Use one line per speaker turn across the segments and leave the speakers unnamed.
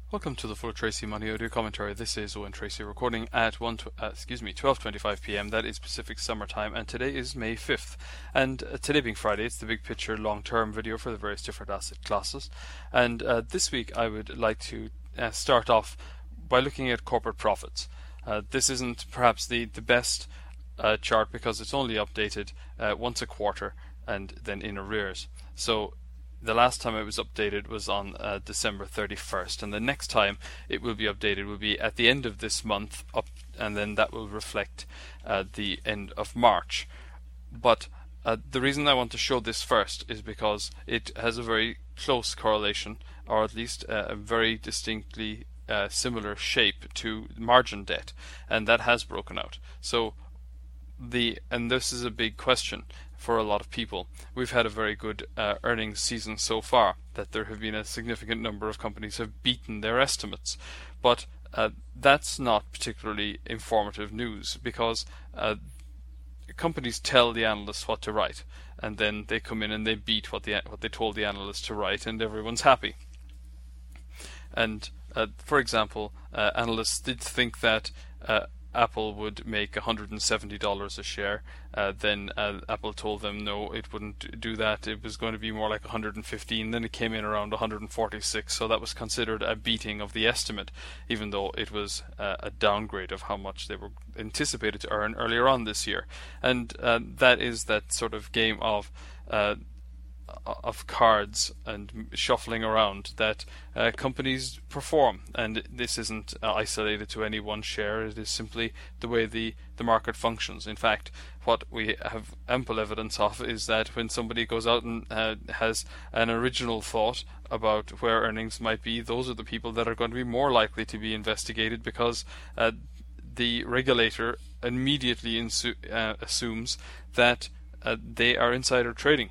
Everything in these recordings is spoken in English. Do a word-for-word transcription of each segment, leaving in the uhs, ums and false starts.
Welcome to the Full Tracy Money Audio Commentary. This is Owen Tracy recording at one, uh, excuse me, twelve twenty-five p m. That is Pacific Summer Time, and today is May fifth. And uh, today being Friday, it's the big picture long-term video for the various different asset classes. And uh, this week, I would like to uh, start off by looking at corporate profits. Uh, this isn't perhaps the the best uh, chart because it's only updated uh, once a quarter and then in arrears. So the last time it was updated was on uh, December thirty-first, and the next time it will be updated will be at the end of this month, up, and then that will reflect uh, the end of March. But uh, the reason I want to show this first is because it has a very close correlation, or at least uh, a very distinctly uh, similar shape to margin debt, and that has broken out. So the and this is a big question for a lot of people. We've had a very good uh, earnings season so far, that there have been a significant number of companies have beaten their estimates, but uh, that's not particularly informative news, because uh, companies tell the analysts what to write, and then they come in and they beat what the what they told the analysts to write, and everyone's happy. And uh, for example, uh, analysts did think that uh, Apple would make one hundred seventy dollars a share. Uh, then uh, Apple told them no, it wouldn't do that. It was going to be more like one hundred fifteen. Then it came in around one hundred forty-six. So that was considered a beating of the estimate, even though it was uh, a downgrade of how much they were anticipated to earn earlier on this year. And uh, that is that sort of game of uh, of cards and shuffling around that uh, companies perform, and this isn't uh, isolated to any one share. It is simply the way the, the market functions. In fact, what we have ample evidence of is that when somebody goes out and uh, has an original thought about where earnings might be, those are the people that are going to be more likely to be investigated, because uh, the regulator immediately insu- uh, assumes that uh, they are insider trading.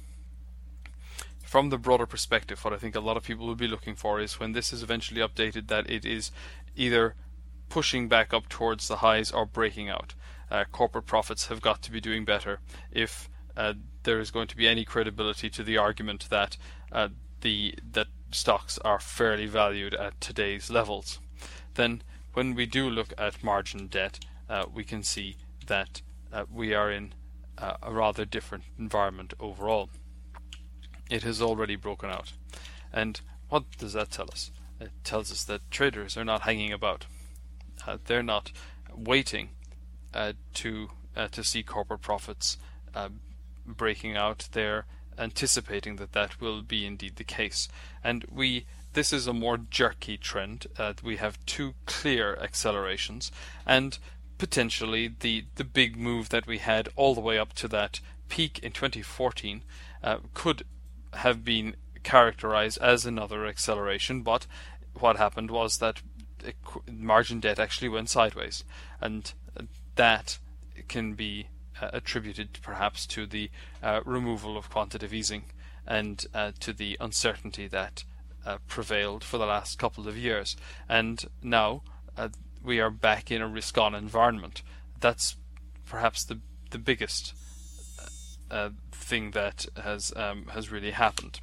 From the broader perspective, what I think a lot of people will be looking for is, when this is eventually updated, that it is either pushing back up towards the highs or breaking out. Uh, corporate profits have got to be doing better if uh, there is going to be any credibility to the argument that uh, the that stocks are fairly valued at today's levels. Then, when we do look at margin debt, uh, we can see that uh, we are in uh, a rather different environment overall. It has already broken out. And what does that tell us? It tells us that traders are not hanging about. Uh, they're not waiting uh, to uh, to see corporate profits uh, breaking out. They're anticipating that that will be indeed the case. And we this is a more jerky trend. Uh, we have two clear accelerations, and potentially the the big move that we had all the way up to that peak in twenty fourteen uh, could have been characterized as another acceleration, but what happened was that margin debt actually went sideways, and that can be uh, attributed perhaps to the uh, removal of quantitative easing and uh, to the uncertainty that uh, prevailed for the last couple of years. And now uh, we are back in a risk-on environment. That's perhaps the the biggest Uh, thing that has um, has really happened.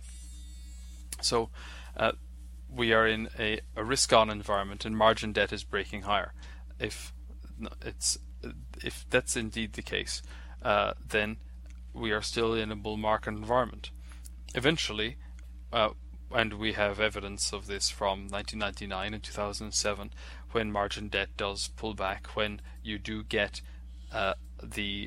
So uh, we are in a, a risk-on environment, and margin debt is breaking higher. If it's if that's indeed the case, uh, then we are still in a bull market environment. Eventually, uh, and we have evidence of this from nineteen ninety-nine and two thousand seven, when margin debt does pull back, when you do get uh, the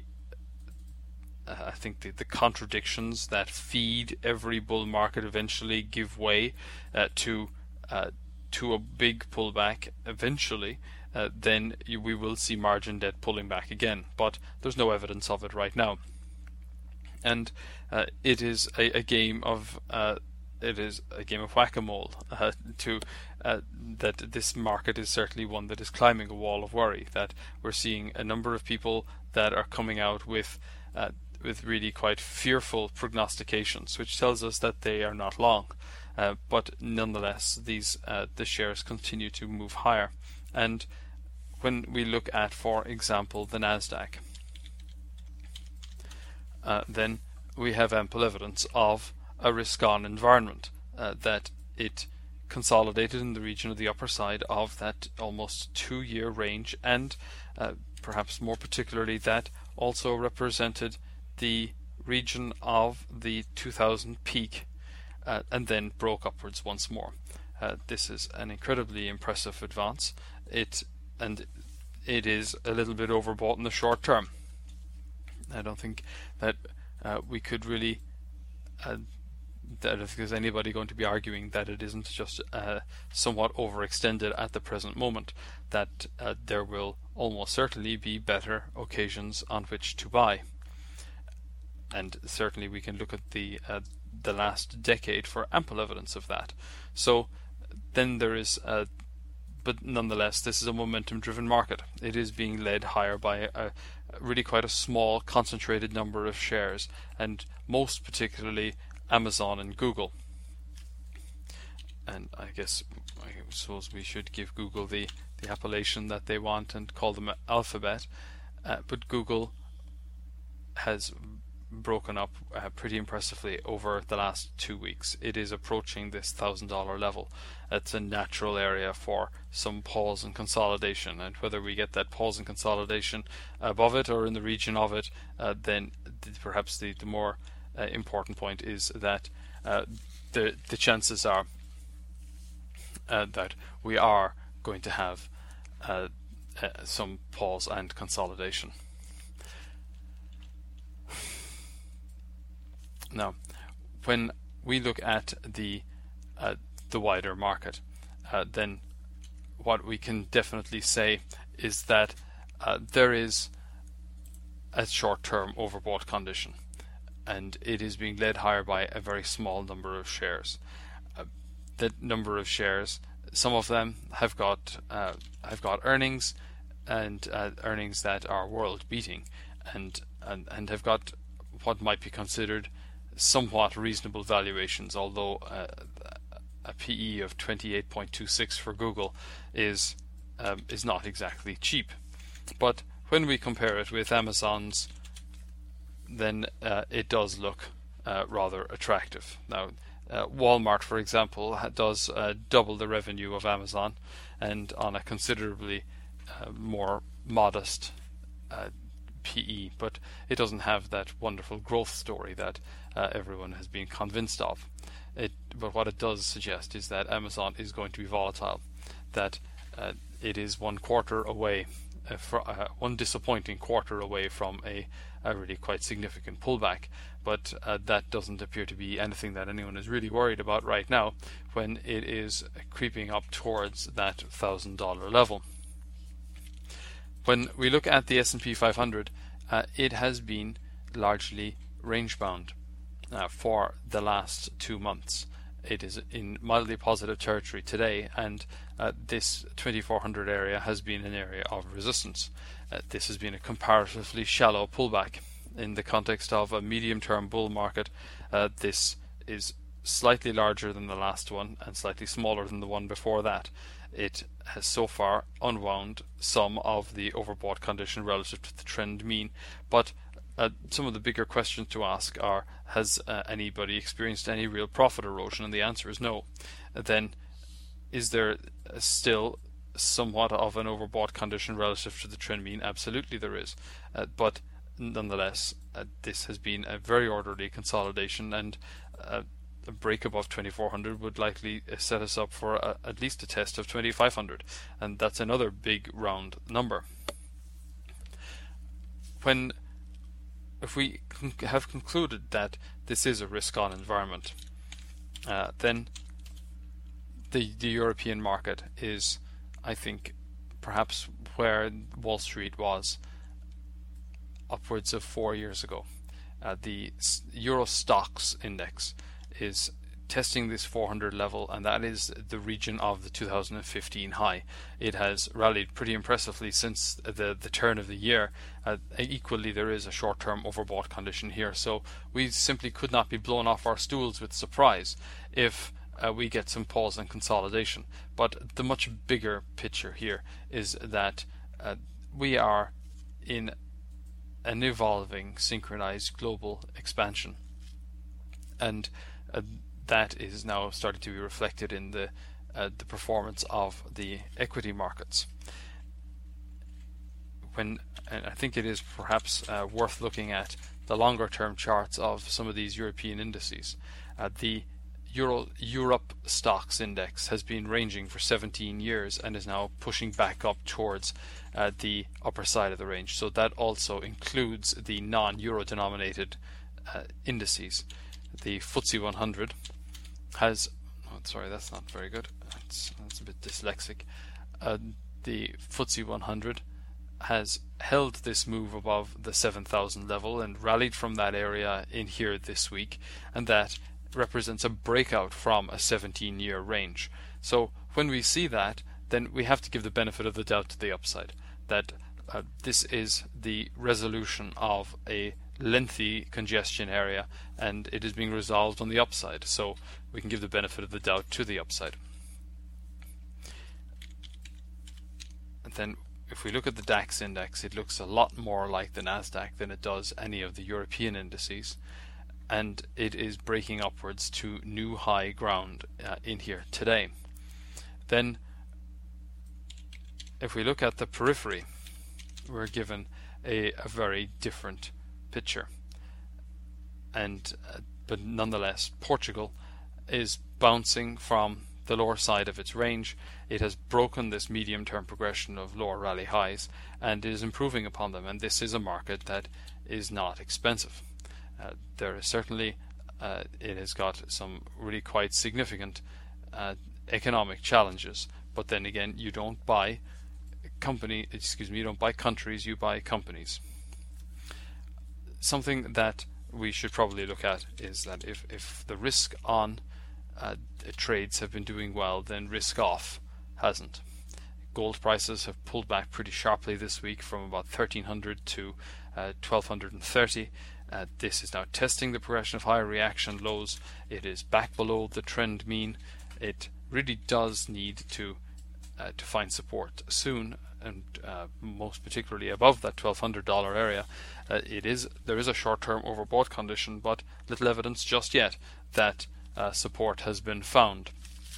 Uh, I think the, the contradictions that feed every bull market eventually give way uh, to uh, to a big pullback eventually, uh, then you, we will see margin debt pulling back again. But there's no evidence of it right now, and uh, it is a, a game of uh, it is a game of whack-a-mole. Uh, to uh, that this market is certainly one that is climbing a wall of worry. That we're seeing a number of people that are coming out with. Uh, with really quite fearful prognostications, which tells us that they are not long. Uh, but nonetheless, these uh, the shares continue to move higher. And when we look at, for example, the Nasdaq, uh, then we have ample evidence of a risk-on environment, uh, that it consolidated in the region of the upper side of that almost two-year range, and uh, perhaps more particularly that also represented the region of the two thousand peak, uh, and then broke upwards once more. Uh, this is an incredibly impressive advance. It and it is a little bit overbought in the short term. I don't think that uh, we could really uh, that if there's anybody going to be arguing that it isn't just uh, somewhat overextended at the present moment, that uh, there will almost certainly be better occasions on which to buy. And certainly we can look at the uh, the last decade for ample evidence of that. So then there is a but nonetheless, this is a momentum-driven market. It is being led higher by a, really quite a small, concentrated number of shares, and most particularly Amazon and Google. And I guess I suppose we should give Google the, the appellation that they want and call them Alphabet. Uh, but Google has broken up uh, pretty impressively over the last two weeks. It is approaching this thousand dollar level. It's a natural area for some pause and consolidation, and whether we get that pause and consolidation above it or in the region of it, uh, then th- perhaps the, the more uh, important point is that uh, the the chances are uh, that we are going to have uh, uh, some pause and consolidation. Now, when we look at the uh, the wider market, uh, then what we can definitely say is that uh, there is a short-term overbought condition, and it is being led higher by a very small number of shares. Uh, that number of shares, some of them have got uh, have got earnings, and uh, earnings that are world-beating, and, and and have got what might be considered somewhat reasonable valuations, although uh, a P E of twenty-eight point two six for Google is um, is not exactly cheap. But when we compare it with Amazon's, then uh, it does look uh, rather attractive. Now, uh, Walmart, for example, does uh, double the revenue of Amazon, and on a considerably uh, more modest uh, P E, but it doesn't have that wonderful growth story that uh, everyone has been convinced of. It, but what it does suggest is that Amazon is going to be volatile, that uh, it is one quarter away, uh, for, uh, one disappointing quarter away from a, a really quite significant pullback. But uh, that doesn't appear to be anything that anyone is really worried about right now, when it is creeping up towards that one thousand dollar level. When we look at the S and P five hundred, uh, it has been largely range-bound uh, for the last two months. It is in mildly positive territory today, and uh, this twenty-four hundred area has been an area of resistance. Uh, this has been a comparatively shallow pullback. In the context of a medium-term bull market, uh, this is slightly larger than the last one and slightly smaller than the one before that. It has so far unwound some of the overbought condition relative to the trend mean, but uh, some of the bigger questions to ask are, has uh, anybody experienced any real profit erosion? And the answer is no. Then is there still somewhat of an overbought condition relative to the trend mean? Absolutely there is, uh, but nonetheless uh, this has been a very orderly consolidation, and uh, a break above twenty-four hundred would likely set us up for a, at least a test of twenty-five hundred, and that's another big round number. When if we con- have concluded that this is a risk-on environment, uh, then the the European market is, I think, perhaps where Wall Street was upwards of four years ago. Uh, the Euro Stocks index is testing this four hundred level, and that is the region of the two thousand fifteen high. It has rallied pretty impressively since the the turn of the year. Uh, equally, there is a short-term overbought condition here, so we simply could not be blown off our stools with surprise if uh, we get some pause and consolidation. But the much bigger picture here is that uh, we are in an evolving, synchronized global expansion, and uh, that is now starting to be reflected in the uh, the performance of the equity markets. When and I think it is perhaps uh, worth looking at the longer term charts of some of these European indices. Uh, the Euro Europe Stocks Index has been ranging for seventeen years and is now pushing back up towards uh, the upper side of the range. So that also includes the non-euro denominated uh, indices. The F T S E one hundred has, oh, sorry, that's not very good. That's, that's a bit dyslexic. Uh, the F T S E one hundred has held this move above the seven thousand level and rallied from that area in here this week, and that represents a breakout from a seventeen year range. So when we see that, then we have to give the benefit of the doubt to the upside, that uh, this is the resolution of a lengthy congestion area and it is being resolved on the upside, so we can give the benefit of the doubt to the upside. And then if we look at the DAX index, it looks a lot more like the Nasdaq than it does any of the European indices, and it is breaking upwards to new high ground uh, in here today. Then if we look at the periphery, we're given a, a very different picture, and uh, but nonetheless Portugal is bouncing from the lower side of its range. It has broken this medium-term progression of lower rally highs and is improving upon them, and this is a market that is not expensive. Uh, there is certainly uh, it has got some really quite significant uh, economic challenges, but then again, you don't buy company excuse me you don't buy countries, you buy companies. Something that we should probably look at is that if, if the risk on uh, trades have been doing well, then risk off hasn't. Gold prices have pulled back pretty sharply this week from about thirteen hundred to uh, twelve thirty. Uh, this is now testing the progression of higher reaction lows. It is back below the trend mean. It really does need to uh, to find support soon, and uh, most particularly above that twelve hundred dollar area. Uh, it is there is a short-term overbought condition, but little evidence just yet that uh, support has been found.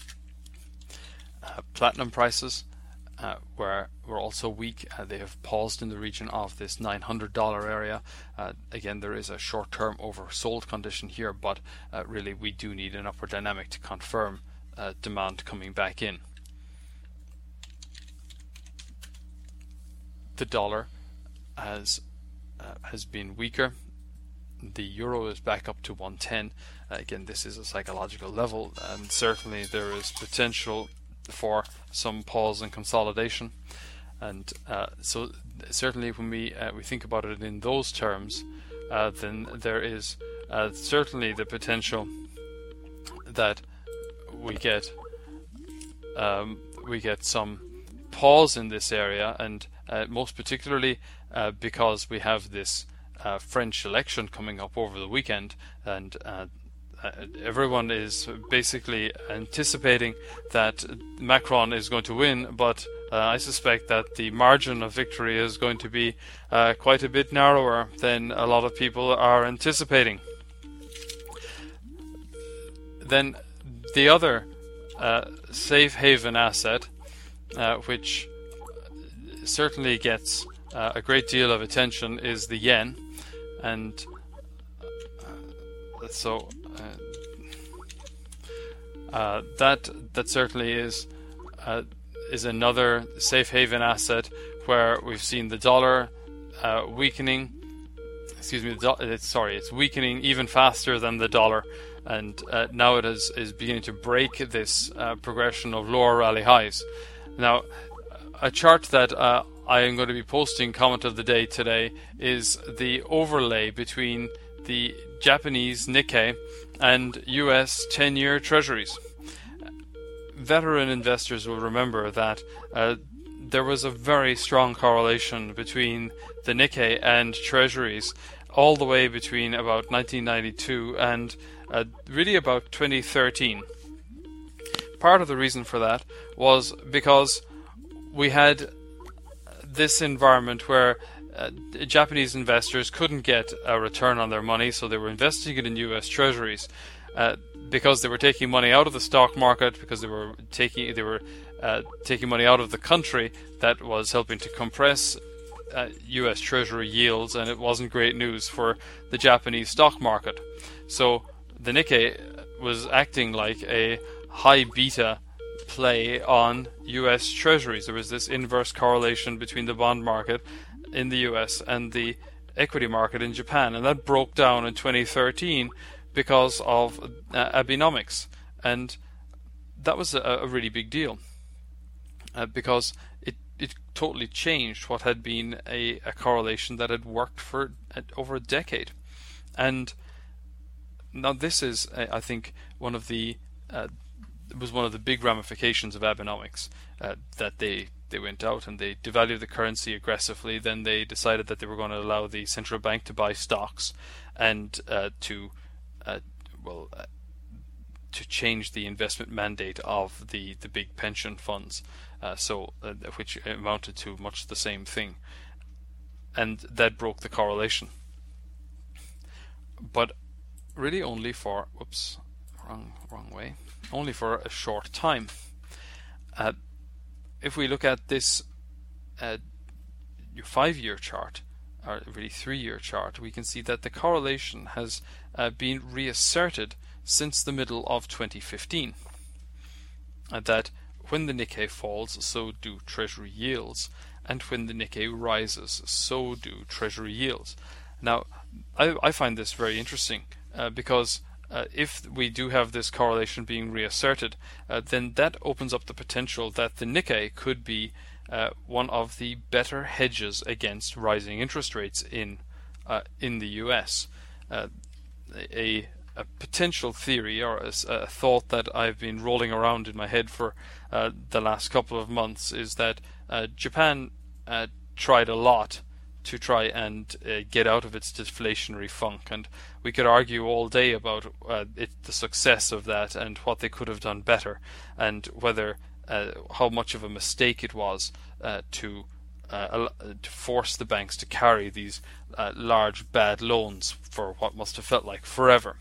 Uh, platinum prices Uh, were, were also weak. Uh, they have paused in the region of this nine hundred dollar area. Uh, again, there is a short-term oversold condition here, but uh, really we do need an upward dynamic to confirm uh, demand coming back in. The dollar has uh, has been weaker. The euro is back up to one ten. Uh, again, this is a psychological level, and certainly there is potential for some pause and consolidation, and uh, so certainly when we uh, we think about it in those terms, uh, then there is uh, certainly the potential that we get um, we get some pause in this area, and uh, most particularly uh, because we have this uh, French election coming up over the weekend, and uh, Uh, everyone is basically anticipating that Macron is going to win, but uh, I suspect that the margin of victory is going to be uh, quite a bit narrower than a lot of people are anticipating. Then the other uh, safe haven asset, uh, which certainly gets uh, a great deal of attention, is the yen, and uh, so Uh, uh, that that certainly is uh, is another safe haven asset where we've seen the dollar uh, weakening. Excuse me, the do- it's, sorry, it's weakening even faster than the dollar, and uh, now it is is beginning to break this uh, progression of lower rally highs. Now, a chart that uh, I am going to be posting comment of the day today is the overlay between the Japanese Nikkei and U S ten-year treasuries. Veteran investors will remember that uh, there was a very strong correlation between the Nikkei and treasuries all the way between about nineteen ninety-two and uh, really about twenty thirteen. Part of the reason for that was because we had this environment where Uh, Japanese investors couldn't get a return on their money, so they were investing it in U S treasuries. uh, because they were taking money out of the stock market, because they were taking they were uh, taking money out of the country, that was helping to compress uh, U S Treasury yields, and it wasn't great news for the Japanese stock market. So the Nikkei was acting like a high beta play on U S Treasuries. There was this inverse correlation between the bond market in the U S and the equity market in Japan, and that broke down in twenty thirteen because of uh, Abenomics, and that was a, a really big deal uh, because it it totally changed what had been a, a correlation that had worked for uh, over a decade. And now this is, uh, I think, one of the uh, was one of the big ramifications of Abenomics, uh, that they they went out and they devalued the currency aggressively. Then they decided that they were going to allow the central bank to buy stocks and uh, to uh, well uh, to change the investment mandate of the the big pension funds, uh, so uh, which amounted to much the same thing, and that broke the correlation. But really only for whoops wrong wrong way only for a short time. Uh, if we look at this uh, your five-year chart, or really three-year chart, we can see that the correlation has uh, been reasserted since the middle of twenty fifteen. Uh, that when the Nikkei falls, so do Treasury yields, and when the Nikkei rises, so do Treasury yields. Now, I, I find this very interesting uh, because uh, if we do have this correlation being reasserted, uh, then that opens up the potential that the Nikkei could be uh, one of the better hedges against rising interest rates in uh, in the U S. Uh, a, a potential theory or a, a thought that I've been rolling around in my head for uh, the last couple of months is that uh, Japan uh, tried a lot to try and uh, get out of its deflationary funk, and we could argue all day about uh, it, the success of that and what they could have done better, and whether uh, how much of a mistake it was uh, to uh, to force the banks to carry these uh, large bad loans for what must have felt like forever.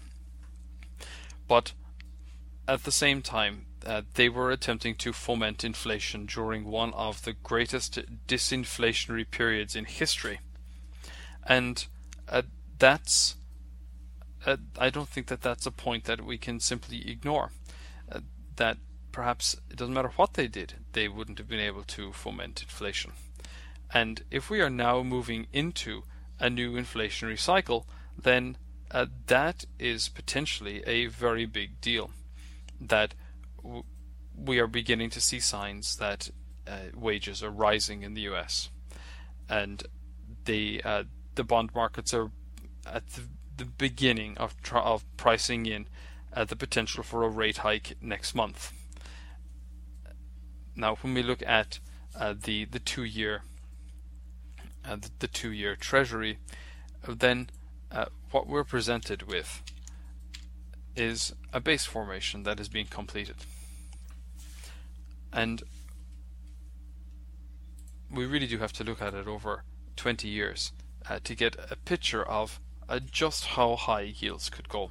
But at the same time, Uh, they were attempting to foment inflation during one of the greatest disinflationary periods in history, and uh, that's uh, I don't think that that's a point that we can simply ignore. Uh, that perhaps it doesn't matter what they did, they wouldn't have been able to foment inflation. And if we are now moving into a new inflationary cycle, then uh, that is potentially a very big deal. That we are beginning to see signs that uh, wages are rising in the U S, and the uh, the bond markets are at the, the beginning of tr- of pricing in uh, the potential for a rate hike next month. Now, when we look at uh, the the two year uh, the, the two year Treasury, then uh, what we're presented with is a base formation that is being completed. And we really do have to look at it over twenty years uh, to get a picture of uh, just how high yields could go.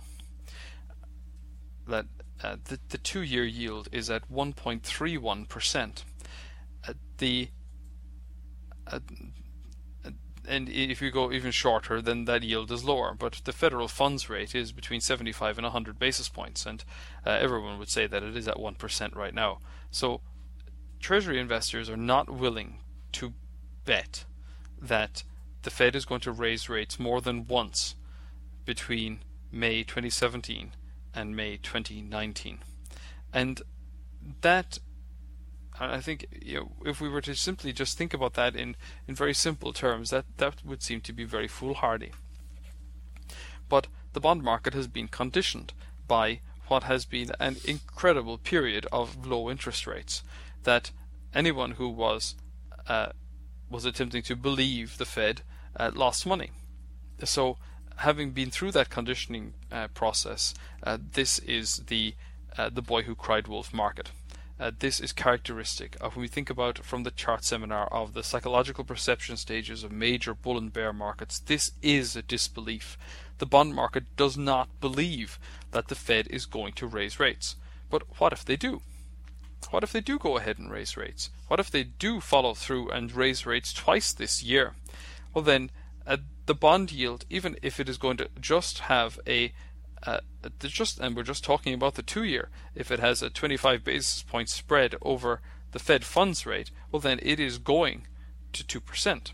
That uh, the, the two-year yield is at one point three one percent. Uh, the uh, and if you go even shorter, then that yield is lower. But the federal funds rate is between seventy-five and one hundred basis points, and uh, everyone would say that it is at one percent right now. So Treasury investors are not willing to bet that the Fed is going to raise rates more than once between May twenty seventeen and May twenty nineteen. And that, I think, you know, if we were to simply just think about that in, in very simple terms, that, that would seem to be very foolhardy. But the bond market has been conditioned by what has been an incredible period of low interest rates, that anyone who was uh, was attempting to believe the Fed uh, lost money. So, having been through that conditioning uh, process, uh, this is the uh, the boy who cried wolf market. Uh, this is characteristic of when we think about from the chart seminar of the psychological perception stages of major bull and bear markets. This is a disbelief. The bond market does not believe that the Fed is going to raise rates. But what if they do? What if they do go ahead and raise rates? What if they do follow through and raise rates twice this year? Well then, uh, the bond yield, even if it is going to just have a Uh, just and we're just talking about the two-year, if it has a twenty-five basis point spread over the Fed funds rate, well then it is going to two percent.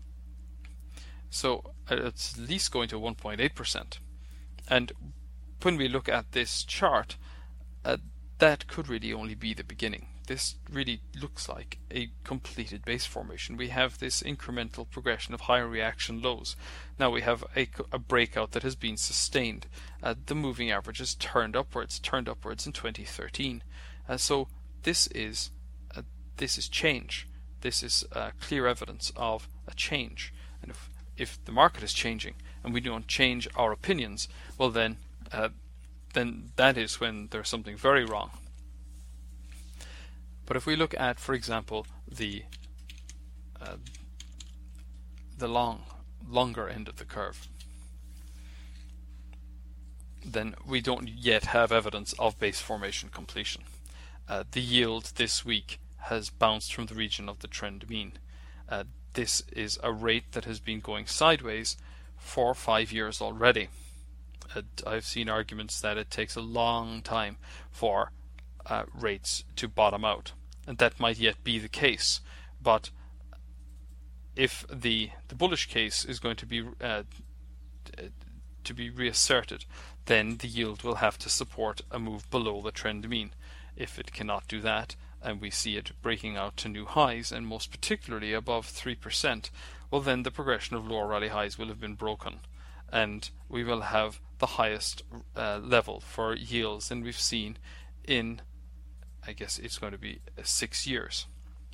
So uh, it's at least going to one point eight percent. And when we look at this chart, uh, that could really only be the beginning. This really looks like a completed base formation. We have this incremental progression of higher reaction lows. Now we have a, a breakout that has been sustained. Uh, the moving average has turned upwards, turned upwards in twenty thirteen. Uh, so this is uh, this is change. This is uh, clear evidence of a change. And if if the market is changing and we don't change our opinions, well then uh, then that is when there's something very wrong. But if we look at, for example, the uh, the long, longer end of the curve, then we don't yet have evidence of base formation completion. Uh, the yield this week has bounced from the region of the trend mean. Uh, this is a rate that has been going sideways for five years already. Uh, I've seen arguments that it takes a long time for uh, rates to bottom out. And that might yet be the case, but if the the bullish case is going to be uh, to be reasserted, then the yield will have to support a move below the trend mean. If it cannot do that, and we see it breaking out to new highs, and most particularly above three percent, well then the progression of lower rally highs will have been broken, and we will have the highest uh, level for yields than we've seen in, I guess it's going to be six years.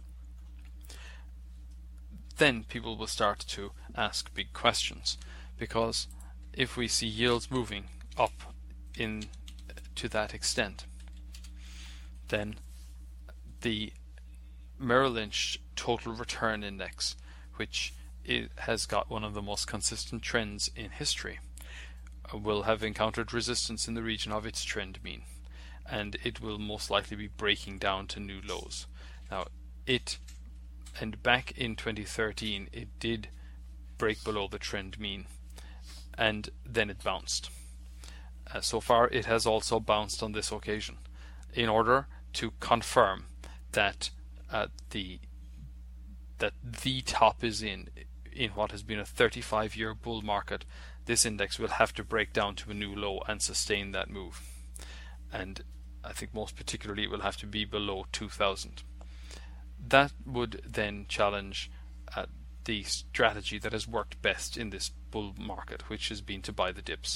Then people will start to ask big questions, because if we see yields moving up in to that extent, then the Merrill Lynch Total Return Index, which it has got one of the most consistent trends in history, will have encountered resistance in the region of its trend mean, and it will most likely be breaking down to new lows. Now it, and back in twenty thirteen it did break below the trend mean, and then it bounced. Uh, so far it has also bounced on this occasion in order to confirm that uh, the that the top is in in what has been a thirty-five year bull market. This index will have to break down to a new low and sustain that move, and I think most particularly it will have to be below two thousand. That would then challenge uh, the strategy that has worked best in this bull market, which has been to buy the dips.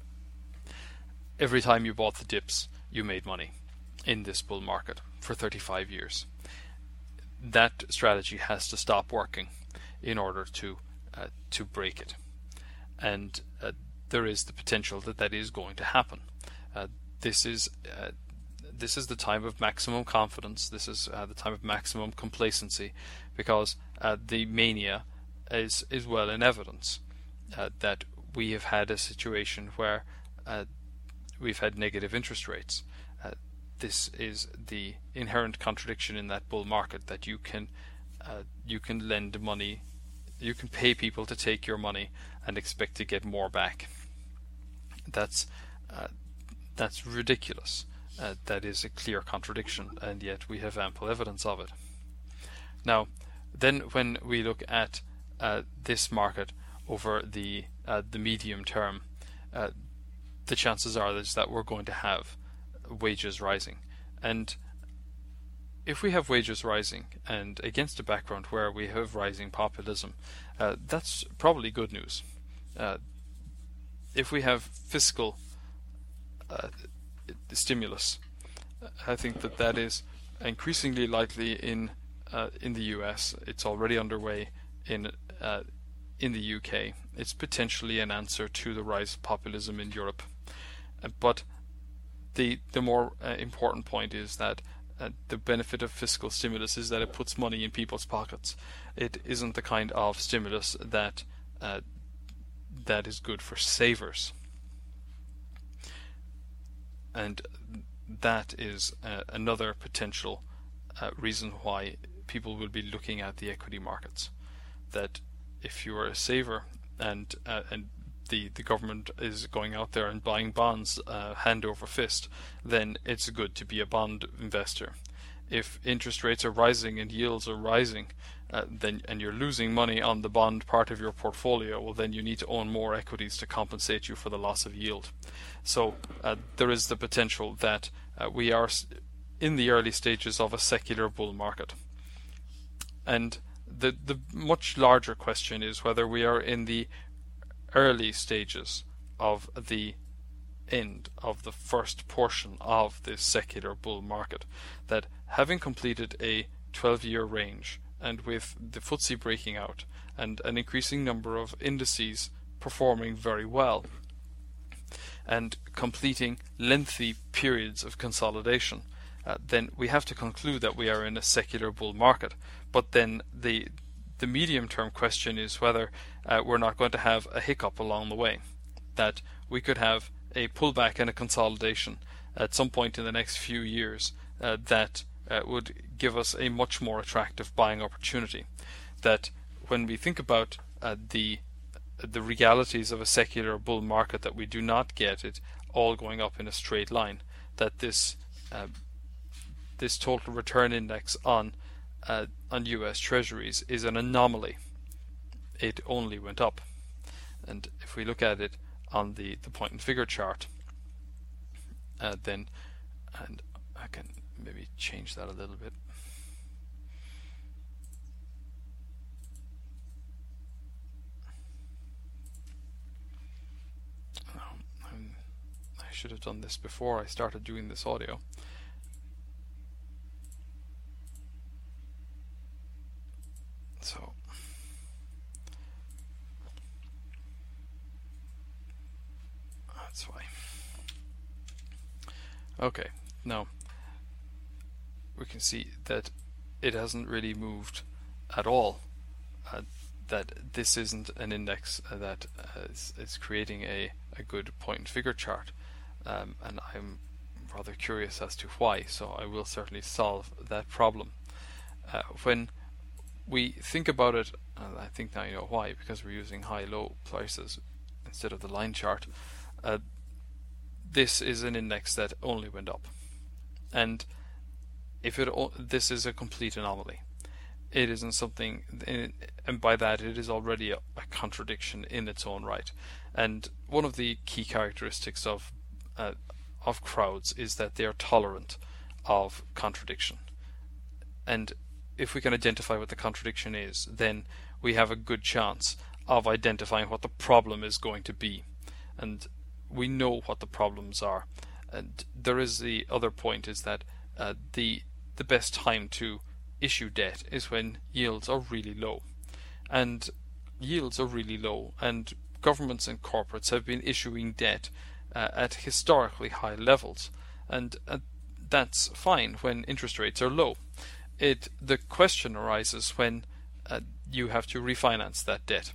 Every time you bought the dips, you made money in this bull market for thirty-five years. That strategy has to stop working in order to uh, to break it, and uh, there is the potential that that is going to happen. Uh, this is uh, this is the time of maximum confidence. This is uh, the time of maximum complacency, because uh, the mania is is well in evidence uh, that we have had a situation where uh, we've had negative interest rates. Uh, this is the inherent contradiction in that bull market, that you can uh, you can lend money, you can pay people to take your money and expect to get more back. That's uh, that's ridiculous. Uh, that is a clear contradiction, and yet we have ample evidence of it. Now, then, when we look at uh, this market over the uh, the medium term, uh, the chances are is that we're going to have wages rising, and if we have wages rising, and against a background where we have rising populism, uh, that's probably good news. Uh, if we have fiscal uh, stimulus, I think that that is increasingly likely in uh, in the U S. It's already underway in uh, in the U K. It's potentially an answer to the rise of populism in Europe. Uh, but the the more uh, important point is that uh, the benefit of fiscal stimulus is that it puts money in people's pockets. It isn't the kind of stimulus that uh, that is good for savers. And that is uh, another potential uh, reason why people will be looking at the equity markets. That if you are a saver and uh, and the, the government is going out there and buying bonds uh, hand over fist, then it's good to be a bond investor. If interest rates are rising and yields are rising, uh, then and you're losing money on the bond part of your portfolio, well then you need to own more equities to compensate you for the loss of yield. So uh, there is the potential that uh, we are in the early stages of a secular bull market. And the the much larger question is whether we are in the early stages of the end of the first portion of this secular bull market, that having completed a twelve year range and with the F T S E breaking out and an increasing number of indices performing very well and completing lengthy periods of consolidation, uh, then we have to conclude that we are in a secular bull market. But then the the medium term question is whether uh, we're not going to have a hiccup along the way, that we could have a pullback and a consolidation at some point in the next few years uh, that uh, would give us a much more attractive buying opportunity. That when we think about uh, the the realities of a secular bull market, that we do not get it all going up in a straight line, that this uh, this total return index on uh, on U S Treasuries is an anomaly. It only went up. And if we look at it on the, the point and figure chart, uh, then, and I can maybe change that a little bit. Um, I should have done this before I started doing this audio. So that's why. Okay, now we can see that it hasn't really moved at all. Uh, that this isn't an index uh, that uh, is, is creating a, a good point and figure chart, um, and I'm rather curious as to why. So I will certainly solve that problem. Uh, when we think about it, and I think now you know why, because we're using high-low prices instead of the line chart. Uh, this is an index that only went up, and if it this is a complete anomaly. It isn't something, and by that it is already a, a contradiction in its own right. And one of the key characteristics of uh, of crowds is that they are tolerant of contradiction, and if we can identify what the contradiction is, then we have a good chance of identifying what the problem is going to be. And we know what the problems are. And there is the other point, is that uh, the the best time to issue debt is when yields are really low. And yields are really low, and governments and corporates have been issuing debt uh, at historically high levels. And uh, that's fine when interest rates are low. It the question arises when uh, you have to refinance that debt,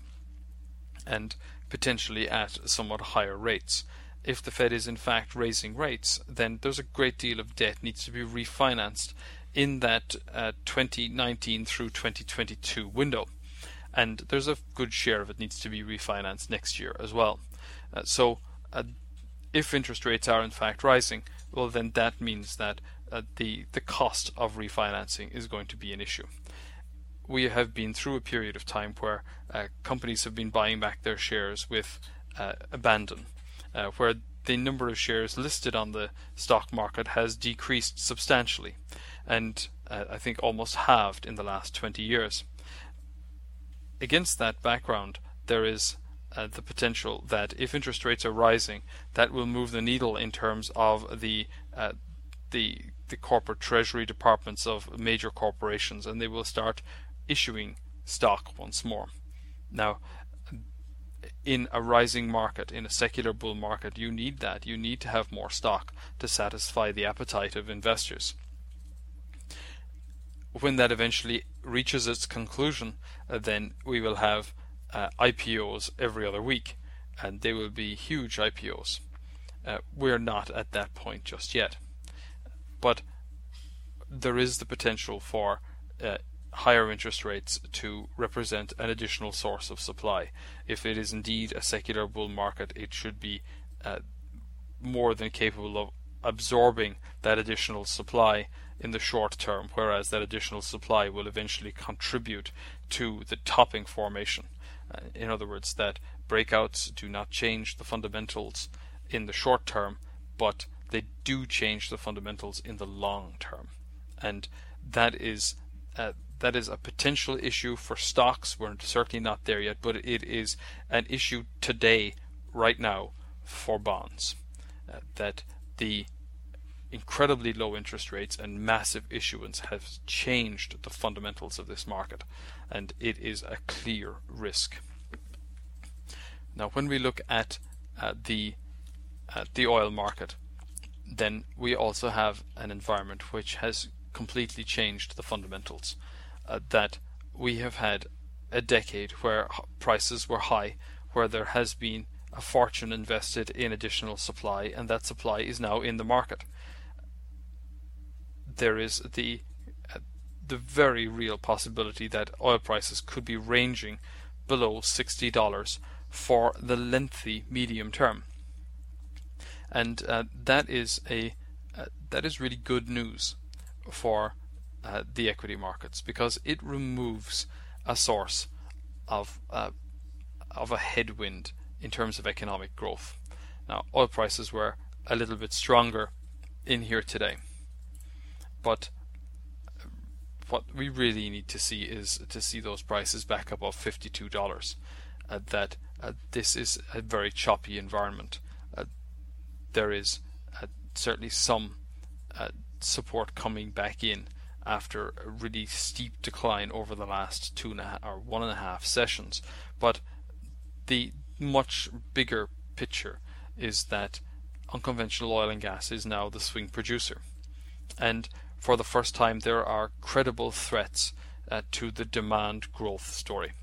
and potentially at somewhat higher rates. If the Fed is in fact raising rates, then there's a great deal of debt needs to be refinanced in that uh, twenty nineteen through twenty twenty-two window, and there's a good share of it needs to be refinanced next year as well. Uh, so uh, if interest rates are in fact rising, well then that means that Uh, the the cost of refinancing is going to be an issue. We have been through a period of time where uh, companies have been buying back their shares with uh, abandon, uh, where the number of shares listed on the stock market has decreased substantially, and uh, I think almost halved in the last twenty years. Against that background, there is uh, the potential that if interest rates are rising, that will move the needle in terms of the uh, the the corporate treasury departments of major corporations, and they will start issuing stock once more. Now, in a rising market, in a secular bull market, you need that. You need to have more stock to satisfy the appetite of investors. when that eventually reaches its conclusion, uh, then we will have uh, I P Os every other week, and they will be huge I P Os. Uh, we're not at that point just yet, but there is the potential for uh, higher interest rates to represent an additional source of supply. If it is indeed a secular bull market, it should be uh, more than capable of absorbing that additional supply in the short term, whereas that additional supply will eventually contribute to the topping formation. Uh, in other words, that breakouts do not change the fundamentals in the short term, but they do change the fundamentals in the long term. And that is uh, that is a potential issue for stocks. We're certainly not there yet, but it is an issue today, right now, for bonds. Uh, that the incredibly low interest rates and massive issuance have changed the fundamentals of this market, and it is a clear risk. Now, when we look at uh, the uh, the oil market, then we also have an environment which has completely changed the fundamentals. Uh, that we have had a decade where prices were high, where there has been a fortune invested in additional supply, and that supply is now in the market. There is the uh, the very real possibility that oil prices could be ranging below sixty dollars for the lengthy medium term, and uh, that is a uh, that is really good news for uh, the equity markets, because it removes a source of uh, of a headwind in terms of economic growth. Now, oil prices were a little bit stronger in here today, but what we really need to see is to see those prices back above fifty-two dollars. Uh, that uh, this is a very choppy environment. Uh, there is uh, certainly some uh, support coming back in after a really steep decline over the last two and a half or one and a half sessions. But the much bigger picture is that unconventional oil and gas is now the swing producer, and for the first time there are credible threats uh, to the demand growth story,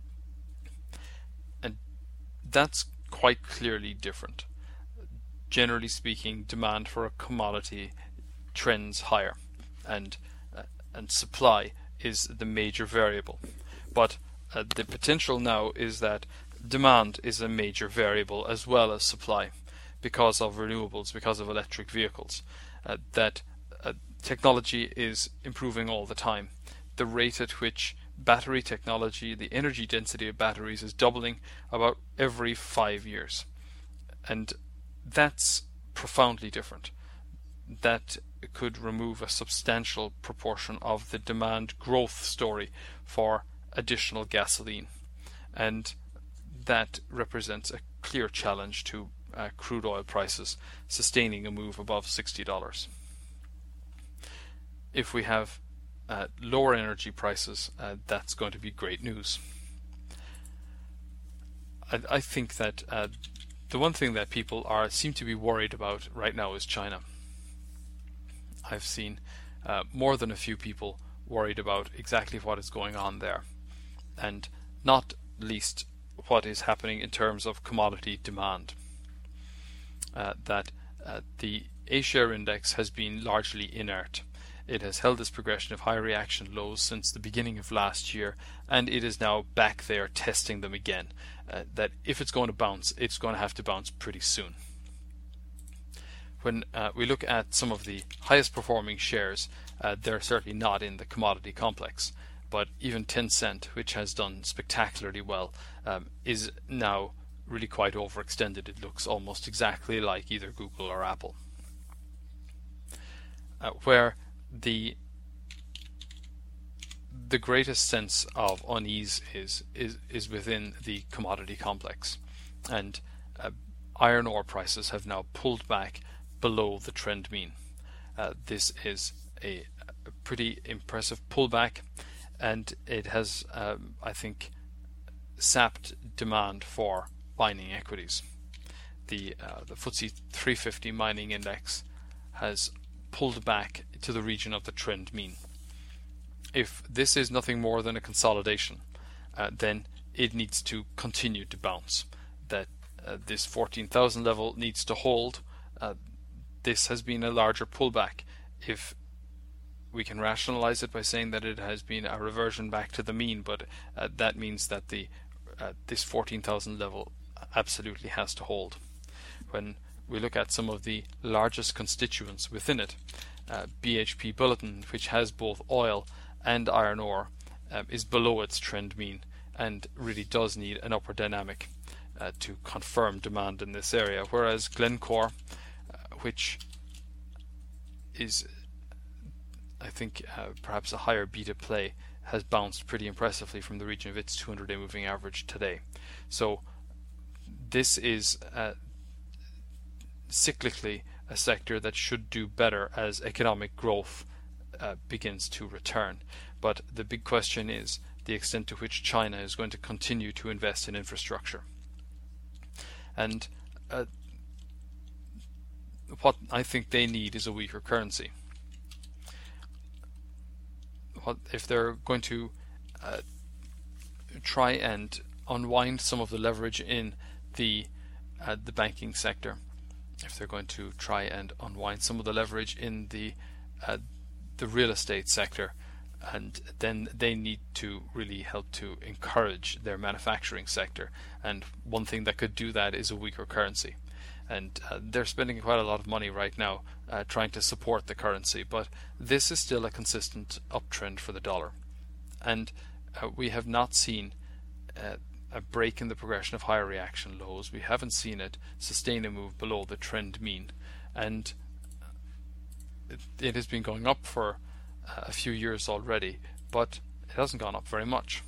and that's quite clearly different. Generally speaking, demand for a commodity trends higher, and uh, and supply is the major variable, but uh, the potential now is that demand is a major variable as well as supply, because of renewables, because of electric vehicles. Uh, that uh, technology is improving all the time. The rate at which battery technology, the energy density of batteries, is doubling about every five years. And that's profoundly different. That could remove a substantial proportion of the demand growth story for additional gasoline. And that represents a clear challenge to uh, crude oil prices sustaining a move above sixty dollars. If we have uh, lower energy prices, uh, that's going to be great news. I, I think that uh, the one thing that people are seem to be worried about right now is China. I've seen uh, more than a few people worried about exactly what is going on there, and not least what is happening in terms of commodity demand. Uh, that uh, the A-share index has been largely inert. It has held this progression of high reaction lows since the beginning of last year, and it is now back there testing them again. Uh, that if it's going to bounce, it's going to have to bounce pretty soon. When uh, we look at some of the highest performing shares, uh, they're certainly not in the commodity complex. But even Tencent, which has done spectacularly well, um, is now really quite overextended. It looks almost exactly like either Google or Apple. Uh, where the the greatest sense of unease is is is within the commodity complex, and uh, iron ore prices have now pulled back below the trend mean. Uh, this is a, a pretty impressive pullback, and it has, um, I think, sapped demand for mining equities. The uh, the F T S E three fifty mining index has pulled back to the region of the trend mean, if this is nothing more than a consolidation, uh, then it needs to continue to bounce. That uh, this fourteen thousand level needs to hold. Uh, this has been a larger pullback. If we can rationalize it by saying that it has been a reversion back to the mean, but uh, that means that the uh, this fourteen thousand level absolutely has to hold. When we look at some of the largest constituents within it, uh, B H P Bulletin, which has both oil and iron ore, um, is below its trend mean and really does need an upward dynamic uh, to confirm demand in this area, whereas Glencore, uh, which is I think uh, perhaps a higher beta play, has bounced pretty impressively from the region of its two hundred day moving average today. So this is uh, cyclically a sector that should do better as economic growth uh, begins to return. But the big question is the extent to which China is going to continue to invest in infrastructure. And uh, what I think they need is a weaker currency. What if they're going to uh, try and unwind some of the leverage in the uh, the banking sector, if they're going to try and unwind some of the leverage in the uh, the real estate sector, and then they need to really help to encourage their manufacturing sector. And one thing that could do that is a weaker currency. And uh, they're spending quite a lot of money right now uh, trying to support the currency, but this is still a consistent uptrend for the dollar. And uh, we have not seen uh, a break in the progression of higher reaction lows. We haven't seen it sustain a move below the trend mean. And it, it has been going up for uh, a few years already, but it hasn't gone up very much.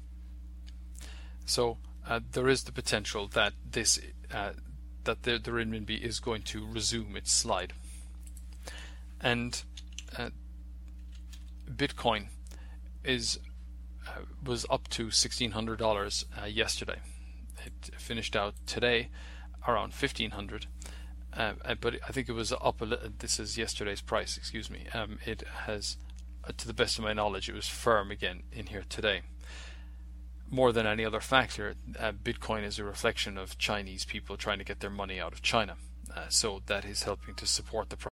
So uh, there is the potential that this uh, that the, the renminbi is going to resume its slide. And uh, Bitcoin is uh, was up to sixteen hundred dollars uh, yesterday. It finished out today around fifteen hundred dollars, uh, but I think it was up a little. This is yesterday's price, excuse me. Um, it has, uh, to the best of my knowledge, it was firm again in here today. More than any other factor, uh, Bitcoin is a reflection of Chinese people trying to get their money out of China. Uh, so that is helping to support the price.